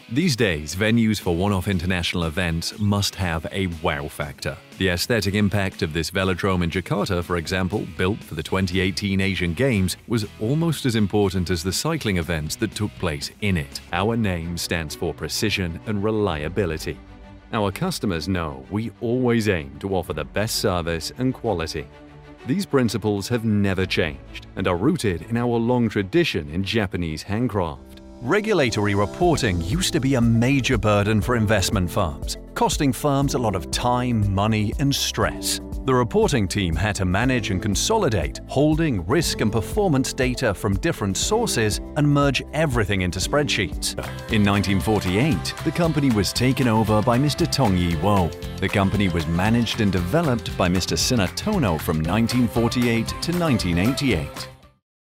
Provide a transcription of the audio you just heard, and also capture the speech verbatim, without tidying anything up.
These days, venues for one-off international events must have a wow factor. The aesthetic impact of this velodrome in Jakarta, for example, built for the twenty eighteen Asian Games, was almost as important as the cycling events that took place in it. Our name stands for precision and reliability. Our customers know we always aim to offer the best service and quality. These principles have never changed and are rooted in our long tradition in Japanese handcraft. Regulatory reporting used to be a major burden for investment firms, costing firms a lot of time, money, and stress. The reporting team had to manage and consolidate holding, risk, and performance data from different sources and merge everything into spreadsheets. In nineteen forty-eight, the company was taken over by Mister Tongyi Wo. The company was managed and developed by Mister Sinatono from nineteen forty-eight to nineteen eighty-eight.